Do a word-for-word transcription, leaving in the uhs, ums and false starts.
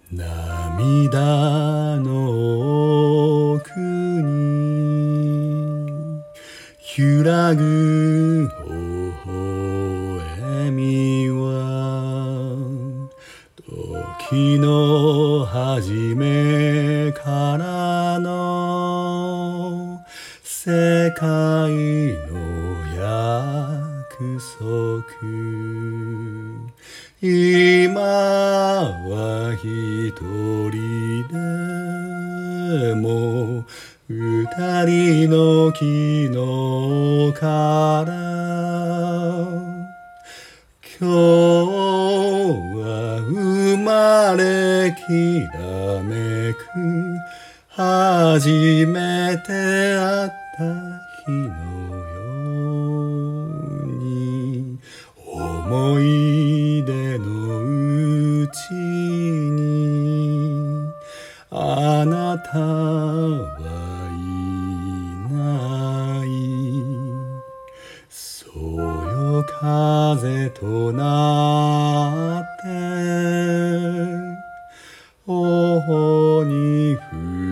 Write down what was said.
涙の奥に揺らぐ微笑みは時の初めからの世界の約束今は一人でも二人の昨日から今日は生まれきらめく初めて会った日のように思い出のうちにあなたはいないそよ風となって頬に降